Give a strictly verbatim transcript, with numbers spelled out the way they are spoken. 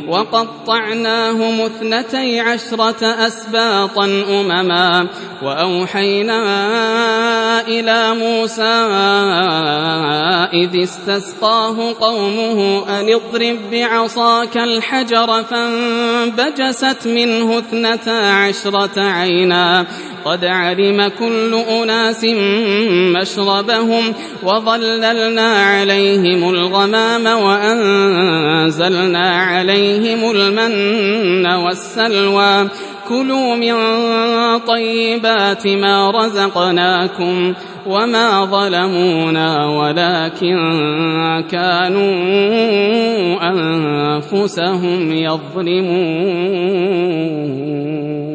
وقطعناهم اثنتي عشرة أسباطا أمما وأوحينا إلى موسى إذ استسقاه قومه أن اضرب بعصاك الحجر فانبجست منه اثنتا عشرة عينا قد علم كل أناس مشربهم وظللنا عليهم الغمام وأنزلنا عليهم المن والسلوى كلوا من طيبات ما رزقناكم وما ظلمونا ولكن كانوا أنفسهم يظلمون.